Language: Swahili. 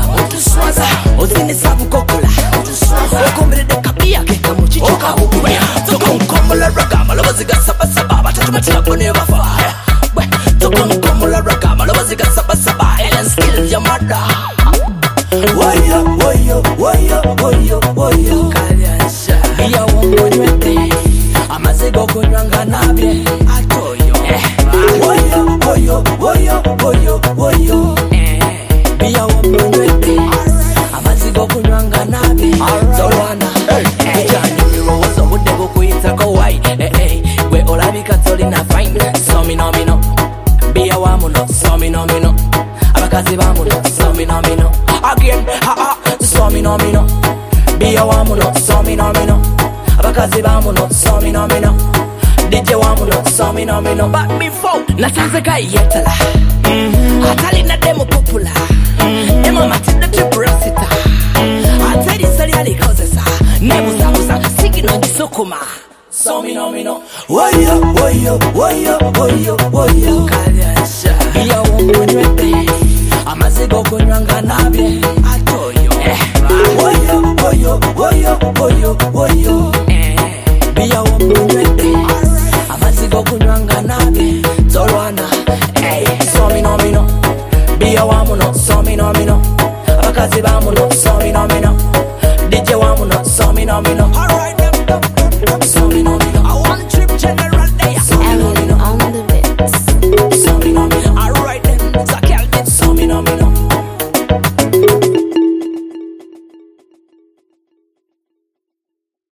utuswaza uzini sabu kokula utuswaza okomere de kabia keka muchichoka hukwe tokonkomola ragama lobaziga saba saba batatu matira kone bafa tokonkomola ragama lobaziga saba saba and still your mother woyo woyo woyo woyo woyo kalyasha iya wongonywete amazigo kunywanga nabye atoyo woyo woyo woyo woyo woyo iya wongonywete amazigo kunywanga nabye zolwana ejani mirowozo budde bukuyita ko wai gwe olabika tolina fine so mino biya wamuno so mino abakazi bamuno so mino again so mino biya wamuno so mino abakazi bamuno so mino DJ wamuno so mino but before nasanze kai yetala atali na demo popular demo matida triprosita atali sali ali kozesa nebu samusa sigino gisokuma so mino woyo woyo woyo woyo woyo kalyasha iya wongonywete amazigo kunywanga nabye atoyo woyo woyo woyo woyo woyo iya wongonywete amazigo kunywanga nabye zolwana so mino biya wamuno so mino abakazi bamuno so mino DJ wamuno so mino alright